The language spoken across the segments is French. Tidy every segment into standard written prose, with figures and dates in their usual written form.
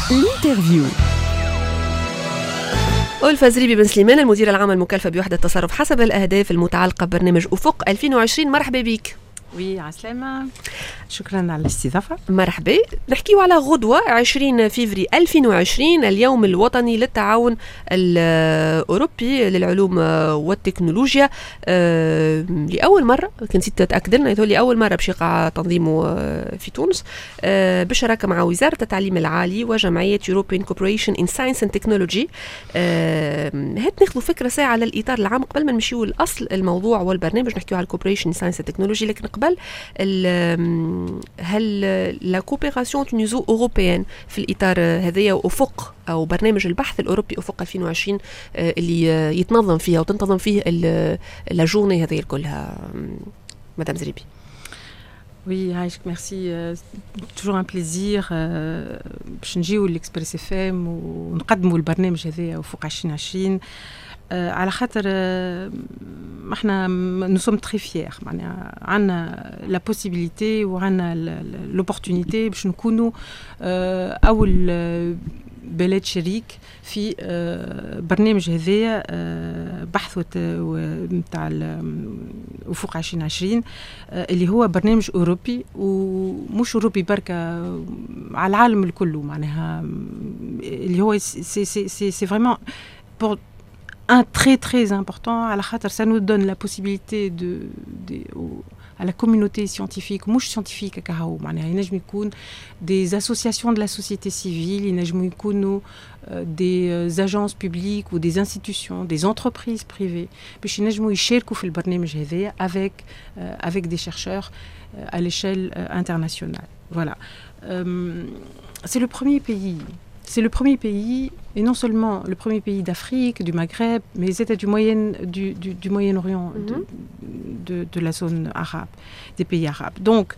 الانترفيو. ألفة زريبي بن سليمان المدير العام المكلفة بوحدة التصرف حسب الأهداف المتعلقة ببرنامج أفق 2020. مرحبا بك. وي عسلامة، شكرا على الاستضافة. مرحبا. نحكيو على غدوة 20 فيفري 2020 اليوم الوطني للتعاون الأوروبي للعلوم والتكنولوجيا. لأول مرة كنت تتأكد لنا لأول مرة باش يقع تنظيمه في تونس بالشراكة مع وزارة التعليم العالي وجمعية European Cooperation in Science and Technology. هات ناخذ فكرة ساعة على الإطار العام قبل ما نمشيو الأصل الموضوع والبرنامج. نحكيو على Cooperation in Science and Technology، لكن قبل هل لا كوبيراسيون تونيزو أوروبيان في الإطار هذايا وأفق أو برنامج البحث الأوروبي أفق 2020 اللي يتنظم فيها وتنتظم فيه لا جورني هذه كلها، مدام زريبي؟ Oui, merci. Toujours un plaisir باش نجيو لإكسبريس اف ام ونقدموا البرنامج هذايا وفوق 2020 على خاطر احنا nous sommes très fiers. معناها عندنا لا بوسيبيليتي وعندنا لوبورتونيتي باش نكونوا اول بلد شريك في برنامج هذايا بحث نتاع وفوق 2020 اللي هو برنامج أوروبي ومش أوروبي بركة على العالم الكل. معناها اللي هو c'est vraiment pour un très important على خاطر ça nous donne la possibilité à la communauté scientifique مش scientifique كهو. معناها ينجم يكون des associations de la société civile، ينجم يكونوا des agences publiques ou des institutions, des entreprises privées باش ينجموا يشاركوا في البرنامج هذايا avec des chercheurs à l'échelle internationale. Voilà. C'est le premier pays. C'est le premier pays, et non seulement le premier pays d'Afrique, du Maghreb, mais les États du Moyen-Orient, de la zone arabe, des pays arabes. Donc,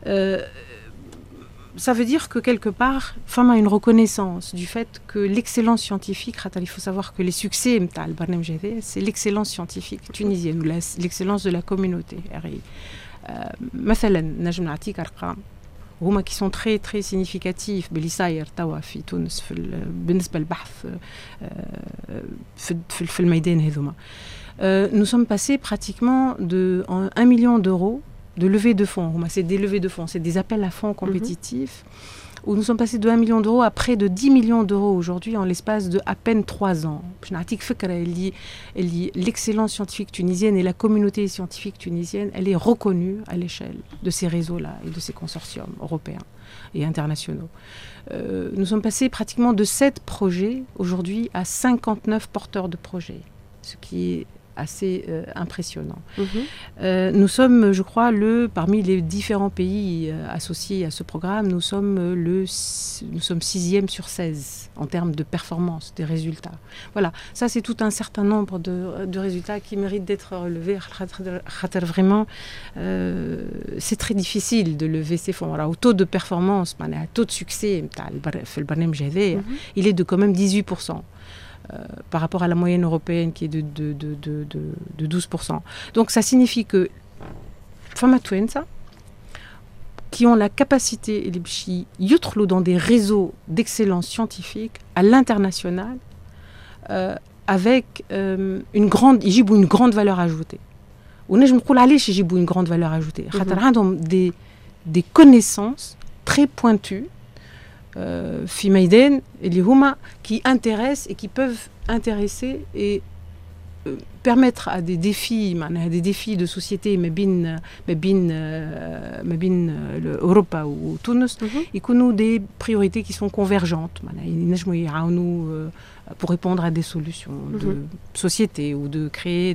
ça veut dire que quelque part, FAM a une reconnaissance du fait que l'excellence scientifique, il faut savoir que les succès, c'est l'excellence scientifique tunisienne, ou l'excellence de la communauté. مثلا نجم نعطيك أرقام هما qui sont très significatifs باللي صاير توا في تونس بالنسبة للبحث في الميدان هذوما. Nous sommes passés pratiquement de 1 million d'euros de levée de fonds. C'est des levées de fonds, c'est des appels à fonds compétitifs où nous sommes passés de 1 million d'euros à près de 10 millions d'euros aujourd'hui en l'espace de à peine 3 ans. L'excellence scientifique tunisienne et la communauté scientifique tunisienne, elle est reconnue à l'échelle de ces réseaux-là et de ces consortiums européens et internationaux. Nous sommes passés pratiquement de 7 projets aujourd'hui à 59 porteurs de projets, ce qui est assez impressionnant. Nous sommes, je crois, parmi les différents pays associés à ce programme, nous sommes 6e sur 16 en termes de performance, des résultats. Voilà, ça c'est tout un certain nombre de résultats qui méritent d'être relevés. Vraiment, c'est très difficile de lever ces fonds. Alors, au taux de performance, au taux de succès, il est de quand même 18%. Par rapport à la moyenne européenne qui est de 12%. Donc ça signifie que femmes qui ont la capacité dans des réseaux d'excellence scientifique à l'international avec une grande valeur ajoutée. Une grande valeur ajoutée. Des connaissances très pointues في ميدان اللي هما qui intéressent et qui peuvent intéresser et permettre à des défis de société ما بين أوروبا وتونس يكونوا des priorités qui sont convergentes. ينجموا يعاونوا pour répondre à des solutions de société ou de créer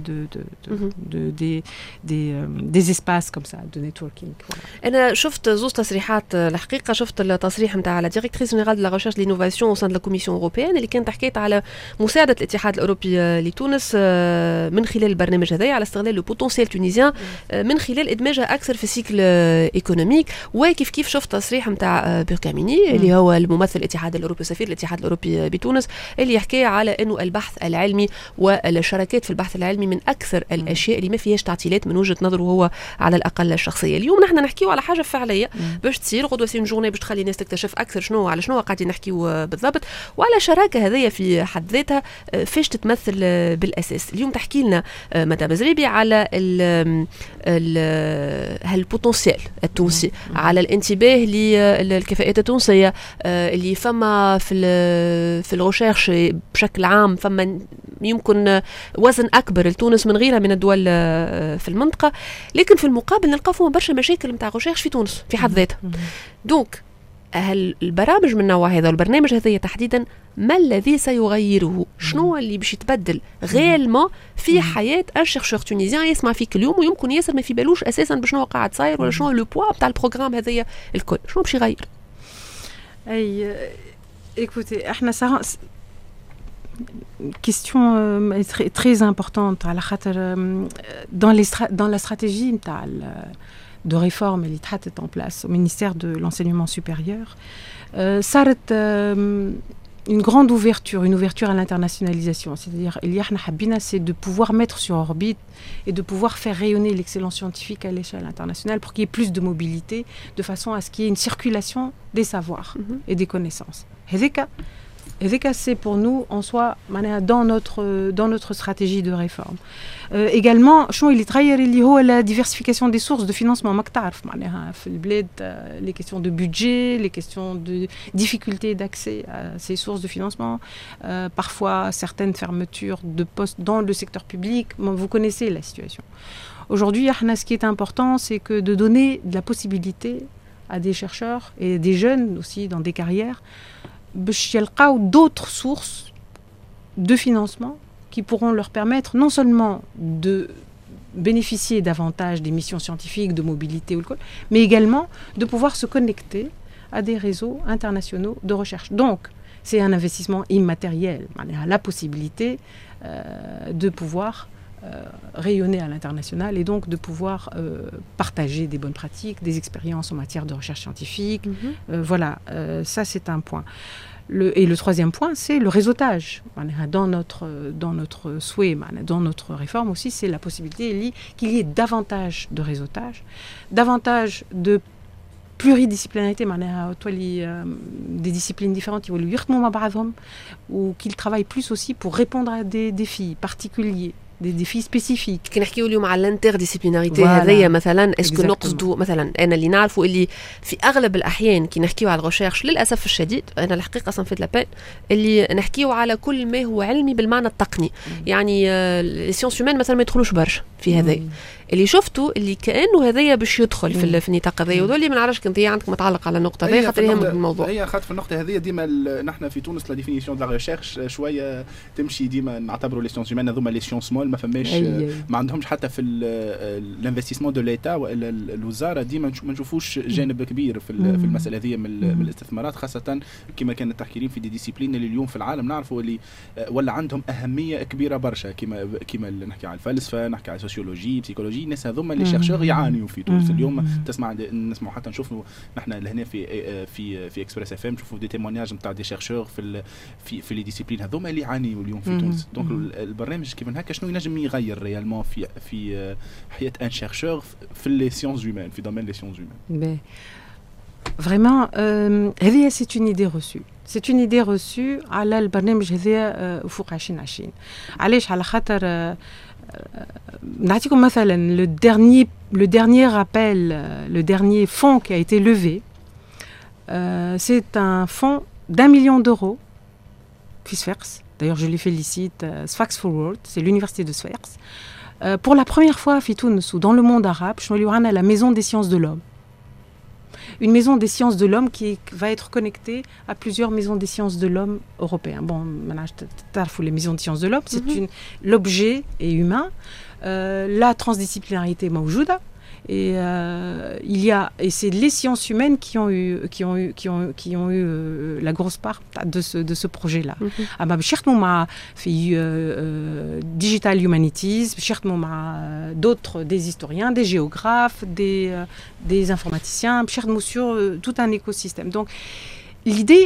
des espaces comme ça de networking. أنا شفت زوج تصريحات الحقيقة. شفت التصريح نتاع لا ديريكتريس جينيرال دو لا ريشيرش لينوفاسيون او سان دو لا كوميسيون اوروبيان اللي كانت حكيت على مساعدة الاتحاد الأوروبي لتونس من خلال البرنامج هذايا على استغلال لو بوتنسيال تونيزيان من خلال ادماجها اكثر في السيكل ايكونوميك. وكيف شفت تصريح نتاع بيركاميني اللي هو الممثل الاتحاد الاوروبي سفير الاتحاد الاوروبي بتونس اللي يحكي على انه البحث العلمي والشراكات في البحث العلمي من اكثر الاشياء اللي ما فيهاش تعطيلات من وجهه نظره هو على الاقل الشخصيه. اليوم نحن نحكيو على حاجه فعليه باش تصير غدوه سي جورني باش تخلي الناس تكتشف اكثر على شنو قاعدين نحكيو بالضبط، وعلى شراكه هذيا في حد ذاتها فاش تتمثل بالاساس. اليوم تحكي لنا مدام زريبي على هالبوتنسيال التونسي، على الانتباه للكفاءات التونسيه اللي فما في الريشيرش بشكل عام، فما يمكن وزن اكبر لتونس من غيرها من الدول في المنطقه، لكن في المقابل نلقاو فما برشا مشاكل نتاع ريشيرش في تونس في حد ذاتها. دونك البرامج من نوع هذا والبرنامج هذا تحديدا ما الذي سيغيره؟ شنو اللي باش يتبدل غيالما في حياه ان شيرشور تونيزيان يسمع فيك اليوم ويمكن ياسر ما في بالوش اساسا بشنو قاعد صاير ولا شنو لو بوا تاع البروغرام هذايا الكل، شنو باش يغير؟ اي écoutez احنا question très importante على خاطر dans la stratégie نتاع de réforme اللي اتحطت en place au ministère de l'enseignement supérieur صارت une grande ouverture à l'internationalisation, c'est-à-dire il y a حبينا c'est de pouvoir mettre sur orbite et de pouvoir faire rayonner l'excellence scientifique à l'échelle internationale pour qu'il y ait plus de mobilité de façon à ce qu'il y ait une circulation des savoirs et des connaissances. هذيك c'est pour nous en soi dans notre stratégie de réforme. Également شنو اللي تغير اللي هو la diversification des sources de financement. ماك تعرف معناها في البلاد les questions de budget, les questions de difficulté d'accès à ces sources de financement, parfois certaines fermetures de postes dans le secteur public. Vous connaissez la situation. Aujourd'hui, ce qui est important, c'est que de donner de la possibilité à des chercheurs et des jeunes aussi dans des carrières باش يلقاو d'autres sources de financement qui pourront leur permettre non seulement de bénéficier davantage des missions scientifiques, de mobilité, mais également de pouvoir se connecter à des réseaux internationaux de recherche. Donc, c'est un investissement immatériel, la possibilité de pouvoir rayonner à l'international et donc de pouvoir partager des bonnes pratiques, des expériences en matière de recherche scientifique. Voilà, ça c'est un point. Et le troisième point, c'est le réseautage. Dans notre souhait, dans notre réforme aussi, c'est la possibilité qu'il y ait davantage de réseautage, davantage de pluridisciplinarité, des disciplines différentes ou qu'ils travaillent plus aussi pour répondre à des défis particuliers, des défis spécifiques. كي نحكيو اليوم على الانترديسيبليناريتي هذيا مثلا اسكو نقصدوا مثلا انا اللي نعرفوا اللي في اغلب الاحيان كي نحكيو على الريشيرش للاسف الشديد انا الحقيقه صنفت لابين اللي نحكيو على كل ما هو علمي بالمعنى التقني، يعني السيونس هيومان مثلا ما يدخلوش برشا في هذا اللي شفتوا اللي كانه هذايا باش يدخل في النطاق هذايا، وذولي ما نعرفش كنت عندك متعلق على النقطه هذه خاطر يهم الموضوع. هي خاطر في النقطه هذه ديما نحن في تونس لا ديفينيسيون دو لا ريشيرش شويه تمشي ديما نعتبروا لي سيونس هيومان هذوما لي سيونس مول ما فماش ما عندهمش حتى في الانفستيسمون دو ليتا والا الوزاره ديما ما نشوفوش جانب كبير في المساله هذه من الاستثمارات، خاصه كما كانت تحكيين في دي ديسيبلين اللي اليوم في العالم نعرفوا اللي ولا عندهم اهميه كبيره برشا كما نحكي على الفلسفه، نحكي على السوسيولوجي، بسيكولوجي، الناس هذوما اللي شيرشور يعانيوا في تونس اليوم. نسمعوا حتى نشوفوا نحن لهنا في اكسبريس اف ام نشوفوا دي تيمونياج نتاع دي شيرشور في لي ديسيبلين هذوما اللي يعانيوا اليوم في تونس. دونك البرنامج كيف هكا شنو ينجم يغير ريالمون في حياه ان شيرشور في لي سيونس هيومان في دومين لي سيونس هيومان؟ Vraiment, c'est une idée reçue. C'est une idée reçue على البرنامج هذا وفوق 2020. علاش؟ على خاطر نعطيكم مثلا le dernier appel, le dernier fonds qui a été levé, c'est un fonds d'1 million d'euros في Sfax. D'ailleurs, je les félicite. Sfax Forward, c'est l'université de Sfax. Pour la première fois في تونس ou dans le monde arabe, on a la maison des sciences de l'homme. Une maison des sciences de l'homme qui va être connectée à plusieurs maisons des sciences de l'homme européens. Bon, maintenant, les maisons des sciences de l'homme, c'est l'objet est humain, la transdisciplinarité موجودة, Et et c'est les sciences humaines qui ont eu la grosse part de ce projet-là. Digital Humanities, d'autres, des historiens, des géographes, des informaticiens, sur tout un écosystème. Donc, l'idée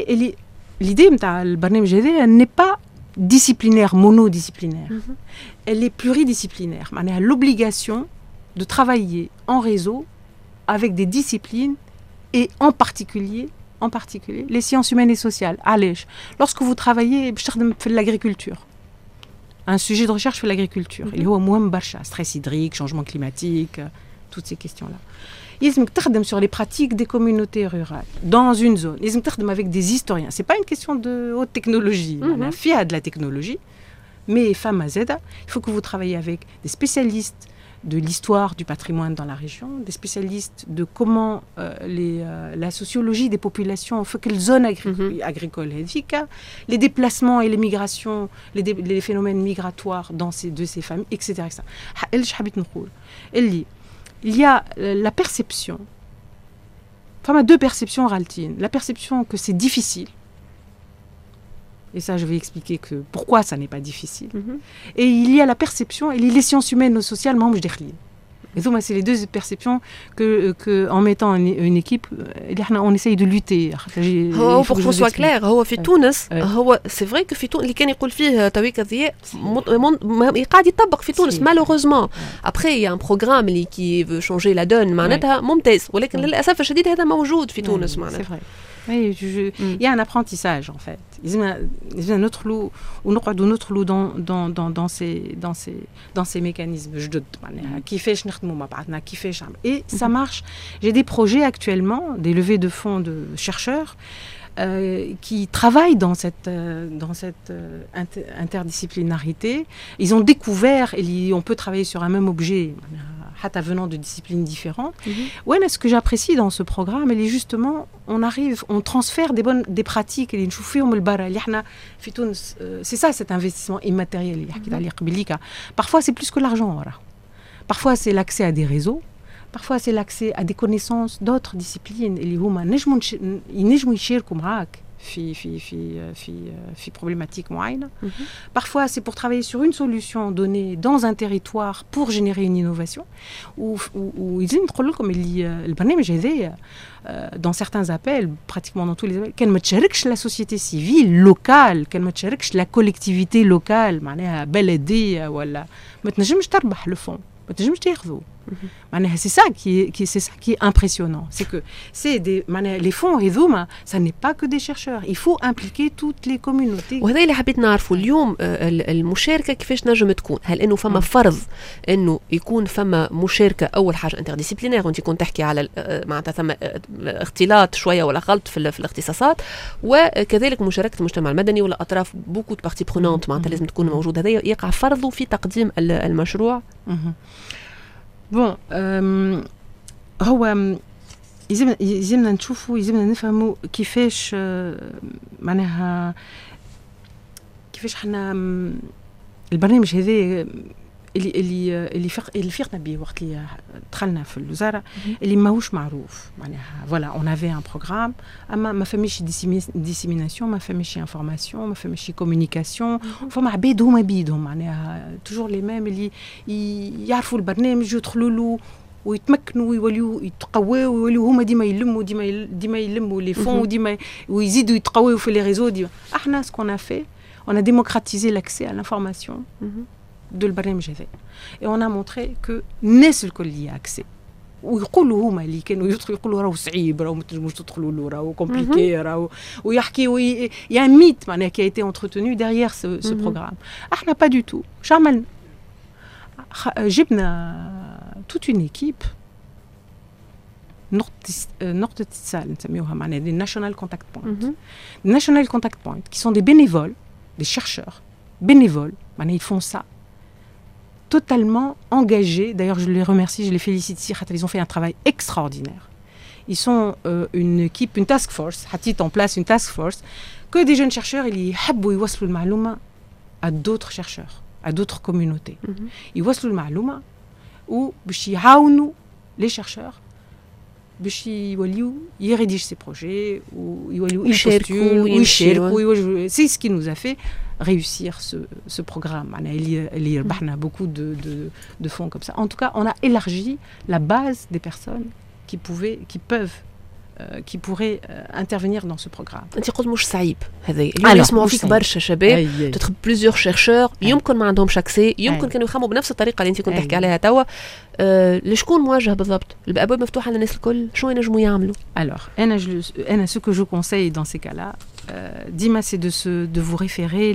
n'est pas disciplinaire, monodisciplinaire. Elle est pluridisciplinaire. On a l'obligation de travailler en réseau avec des disciplines et en particulier les sciences humaines et sociales. Allez, lorsque vous travaillez dans l'agriculture, un sujet de recherche fait l'agriculture. Il y a stress hydrique, changement climatique, toutes ces questions-là. Ils travaillent sur les pratiques des communautés rurales dans une zone. Ils travaillent avec des historiens. C'est pas une question de haute technologie. On a fait de la technologie, mais femme à Z, il faut que vous travaillez avec des spécialistes de l'histoire du patrimoine dans la région, des spécialistes de comment la sociologie des populations fait quelle zone agricole est, les déplacements et les migrations, les phénomènes migratoires de ces familles, etc. Il y a la perception. Enfin, deux perceptions raltines. La perception que c'est difficile. Et ça, je vais expliquer pourquoi ça n'est pas difficile. Et il y a la perception, et les sciences humaines ou sociales, et donc, c'est les deux perceptions que en mettant une équipe, on essaye de lutter. Pour qu'on soit clair, في تونس c'est vrai que في تونس اللي كان يقول فيه تويك ضياء قاعد يطبق في تونس malheureusement. Après il y a un programme qui veut changer la donne معناتها ممتاز ولكن للأسف الشديد هذا موجود في تونس معناتها. C'est vrai. Oui, il y a un apprentissage en fait. Il y a un autre loup, dans ces mécanismes. Et ça marche. J'ai des projets actuellement, des levées de fonds de chercheurs qui travaillent dans cette interdisciplinarité. Ils ont découvert, on peut travailler sur un même objet, venant de disciplines différentes. Ce que j'apprécie dans ce programme, justement, on transfère des pratiques. C'est ça, cet investissement immatériel. Parfois, c'est plus que l'argent. Parfois, c'est l'accès à des réseaux. Parfois, c'est l'accès à des connaissances d'autres disciplines. في problématique معينة. Parfois, c'est pour travailler sur une solution donnée dans un territoire pour générer une innovation. ويزيد نقول لكم اللي البرنامج هذايا dans certains appels, pratiquement dans tous les appels, كان ما تشاركش la société civile locale, كان ما تشاركش la collectivité locale, معناها بلدية ولا ما تنجمش تربح le fond. C'est ça qui est impressionnant. C'est que les fonds رذومة, ça n'est pas que des chercheurs. Il faut impliquer toutes les communautés. وهذا اللي حبيت نعرفه اليوم. المشاركة كيفاش نجم تكون؟ هل إنه فما فرض إنه يكون فما مشاركة أول حاجة انترديسيبلينير وأنت كنت تحكي على معناتها ثم اختلاط شوية ولا خلط في الاختصاصات وكذلك مشاركة المجتمع المدني ولا أطراف beaucoup de parties prenantes معناتها لازم تكون موجودة. هذا يقع فرضه في تقديم المشروع. هو يلزمنا نشوفوا نفهموا كيفاش معناها كيفاش حنا البرنامج هذا اللي فرقنا به وقت اللي دخلنا في الوزاره اللي ماهوش معروف معناها فوالا اون افي ان بروغرام اما ما فماش ديسيميناسيون ما فماش انفورماسيون ما فماش كومونيكاسيون فما عباد هما بيدهم معناها توجور لي ميم اللي يعرفوا البرنامج يدخلوا له ويتمكنوا ويوليوا يتقواوا ويوليوا هما ديما يلموا لي فون وديما ويزيدوا يتقواوا في لي ريزو احنا سكون افي on a démocratisé l'accès à l'information de البرنامج هذا et on a montré que الناس الكل لي accès ويقولوا هما اللي كانوا يقولوا راهو صعيب راهو ما تنجموش تدخلوا له راهو كومبليكي راهو ويحكيوا يا ميت معناها qui a été entretenu derrière ce programme. احنا pas du tout. عملنا جبنا toute une équipe نقطة اتصال نسميوها معناها des national contact points. Les national contact points qui sont des bénévoles, des chercheurs bénévoles, معناها ils font ça totalement engagés. D'ailleurs, je les remercie, je les félicite ici. Ils ont fait un travail extraordinaire. Ils sont une équipe, une task force, Hatit en place une task force, que des jeunes chercheurs, ils يحبوا يوصلوا المعلومة à d'autres chercheurs, à d'autres communautés. يوصلوا المعلومة وباش يعاونوا les chercheurs باش يوليو يريديج سي بروجي ويوليو يشاركوا c'est ce qui nous a fait réussir ce programme اللي يربحنا beaucoup de fonds comme ça. En tout cas, on a élargi la base des personnes qui pourraient intervenir dans ce programme. انت قلت مش صعيب هذا اليوم يسمعوا فيك برشا شباب تدخل بليزيور شيرشور يمكن ما عندهمش اكسي يمكن كانوا يخموا بنفس الطريقه اللي انت كنت تحكي عليها توا لشكون موجه بالضبط الابواب مفتوحه للناس الكل شنو ينجموا يعملوا alors انا ce que je conseille dans ces cas-là ديما c'est de vous référer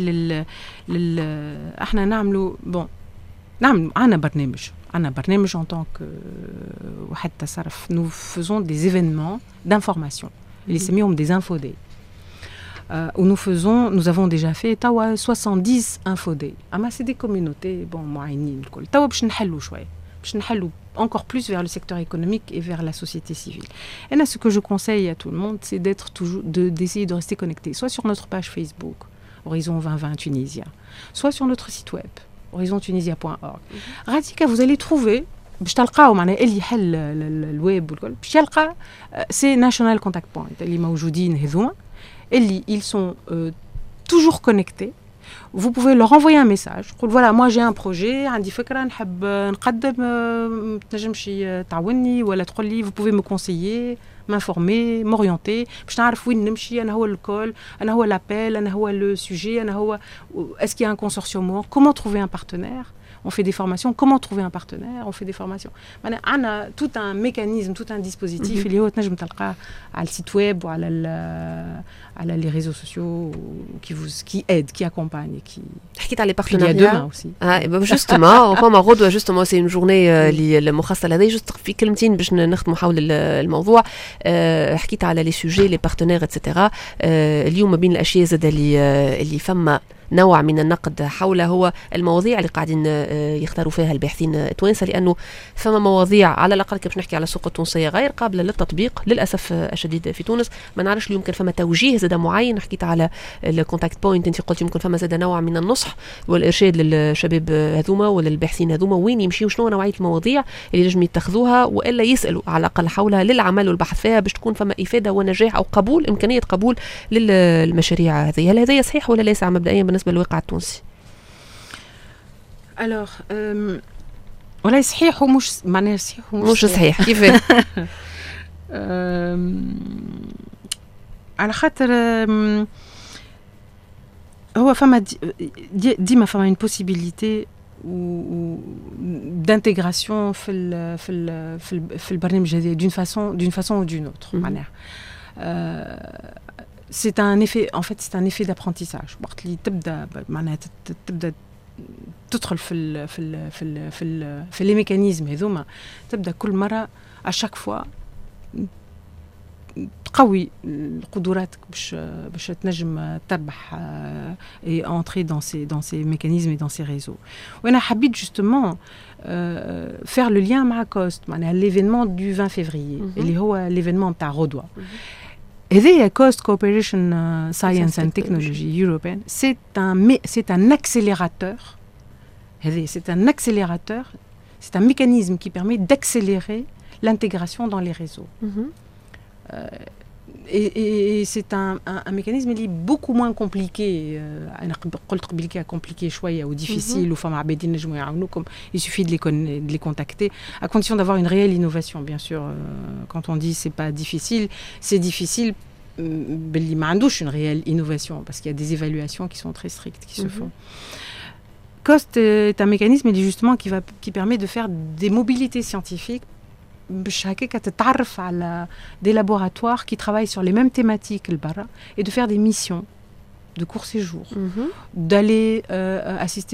احنا نعملوا عندنا برنامج en tant que واحد تصرف nous faisons des événements d'information اللي يسميهم des infodays où nous avons déjà fait توا 70 infodays اما c'est des communautés معينين الكل توا باش نحلوا encore plus vers le secteur économique et vers la société civile. Et là, ce que je conseille à tout le monde, c'est d'essayer de rester connecté, soit sur notre page Facebook, Horizon 2020 Tunisia, soit sur notre site web, horizontunisia.org. Radika, vous allez trouver, باش تلقاو معناها اللي يحل الويب والكل باش يلقى سي ناشونال كونتاكت بوينت اللي موجودين هذوما اللي ils sont toujours connectés. Vous pouvez leur envoyer un message. Voilà, moi j'ai un projet, عندي فكرة نحب نقدم تنجمشي تعاوني ولا تقول لي vous pouvez me conseiller, m'informer, m'orienter باش نعرف وين نمشي أنا هو الكول أنا هو l'appel أنا هو le sujet أنا هو est-ce qu'il y a un consortium comment trouver un partenaire. On fait des formations. Comment trouver un partenaire? On fait des formations. On a tout un mécanisme, tout un dispositif. Il y a autre le site web ou les réseaux sociaux qui aident, qui accompagnent. حكيت على les partenariats. Il y a demain aussi. Justement, فما غدوة justement c'est une journée المخصصة لهذا juste في كلمتين باش نختموا حول الموضوع. حكيت على les sujets, les partenaires, etc. اليوم بين الأشياء زاد اللي فما نوع من النقد حول هو المواضيع اللي قاعدين يختاروا فيها الباحثين التوانسه لانه ثم مواضيع على الاقل كيف نحكي على السوق التونسيه غير قابله للتطبيق للاسف الشديد في تونس. ما نعرفش اليوم كان فما توجيه زاد معين. حكيت على الكونتاكت بوينت انت قلت يمكن فما زاد نوع من النصح والارشاد للشباب هذوما وللباحثين هذوما وين يمشيوا شنو نوعيه المواضيع اللي لازم يتخذوها والا يسالوا على الاقل حولها للعمل والبحث فيها باش تكون فما افاده ونجاح او قبول امكانيه قبول للمشاريع هذه. هل هذا صحيح ولا ليس مبدئيا بالنسبه للواقع التونسي؟ alors ولا صحيح ومش معناها صحيح ومش صحيح كيف على خاطر هو فما ديما فما une possibilité d'intégration في البرنامج هذا d'une façon ou d'une autre معناها c'est un effet en fait c'est un effet d'apprentissage وقت اللي تبدا معناها تبدا تدخل في لي ميكانيزم هذوما تبدا كل مره à chaque fois تقوي قدراتك باش تنجم تربح et entrer dans ces mécanismes et dans ces réseaux. وانا حبيت justement faire le lien مع كوست معناها l'événement du 20 février اللي هو l'événement نتاع غدوه. هذه Coast Cooperation Science and Technology European, c'est un accélérateur. C'est un mécanisme qui permet d'accélérer l'intégration dans les réseaux. Et c'est un mécanisme qui est beaucoup moins compliqué. Compliqué شوية ou difficile. Il suffit de les contacter, à condition d'avoir une réelle innovation, bien sûr. Quand on dit c'est pas difficile, c'est difficile. باللي ما عندوش une réelle innovation parce qu'il y a des évaluations qui sont très strictes qui se font. COST est un mécanisme justement qui permet de faire des mobilités scientifiques باش هكاك تتعرف على des laboratoires qui travaillent sur les mêmes thématiques البرا et de faire des missions de court séjour, d'aller assister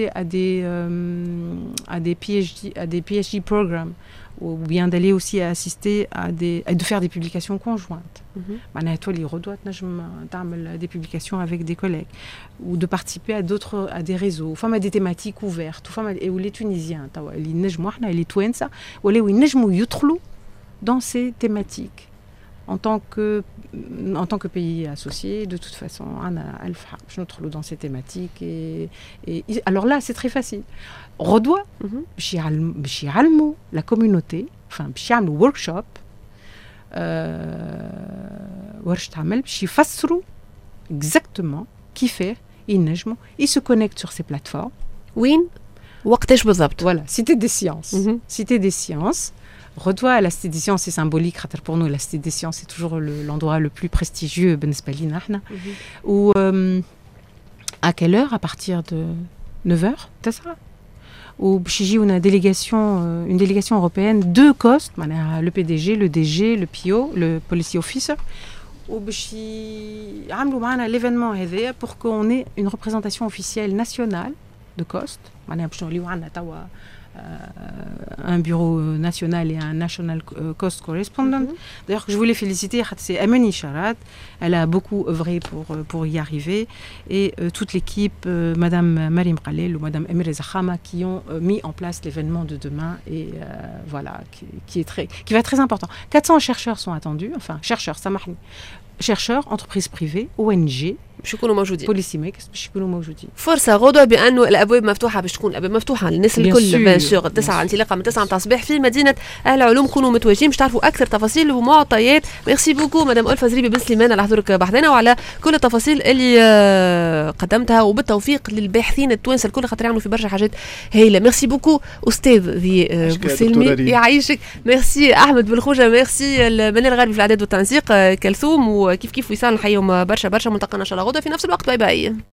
à des PhD programmes ou bien d'aller aussi assister de faire des publications conjointes. معناها تولي غدوة تنجم تعمل des publications avec des collègues ou de participer à des réseaux. فما des thématiques ouvertes وفما les Tunisiens توا اللي نجموا احنا اللي توانسة ولاو ينجموا يدخلوا dans ces thématiques en tant que pays associé. De toute façon, on a ألف حق باش ندخلوا dans ces thématiques et alors là c'est très facile. غدوة باش يعلموا la communauté, enfin باش يعملوا workshop ورشة عمل باش يفسروا exactement كيفاه ينجموا se connectent sur ces plateformes. وين وقتاش بالضبط؟ Voilà, Cité des Sciences. Cité des Sciences. Redouane à la Cité des Sciences, c'est symbolique. Pour nous, la Cité des Sciences, c'est toujours l'endroit le plus prestigieux. Ou à quelle heure? À partir de 9h, c'est ça? Ou on a une délégation européenne de COST, le PDG, le DG, le PIO, le Policy Officer. Ou l'événement pour qu'on ait une représentation officielle nationale de COST. Un bureau national et un national cost correspondent. D'ailleurs, je voulais féliciter, c'est Amani Charat. Elle a beaucoup œuvré pour y arriver. Et toute l'équipe, Madame Marim Khalel ou Madame Emre Zakhama, qui ont mis en place l'événement de demain. Et voilà, qui va être très important. 400 chercheurs sont attendus. Enfin, chercheurs, ça marche. chercheurs, entreprises privées, ONG باش يكونوا موجودين بوليسي ميكس باش يكونوا موجودين. فرصه غدوه بانه الابواب مفتوحه باش تكون الابواب مفتوحه للناس الكل بيان سور 9 انطلاقه من 9 نتاع الصباح في مدينه اهل العلوم. كونوا متواجدين باش تعرفوا اكثر تفاصيل ومعطيات. ميرسي بوكو مدام ألفا زريبي بن سليمان على حضورك بحثنا وعلى كل التفاصيل اللي قدمتها وبالتوفيق للباحثين التوانسه الكل خاطر يعملوا في برشا حاجات هايله. ميرسي بوكو استاذ ذي بوسلمي يعيشك. ميرسي احمد بالخوجه. ميرسي المنال الغربي في الاعداد والتنسيق كلثوم وكيف وصال نحييهم برشا ملتقانا ان شاء الله غدوه في نفس الوقت. باي باي.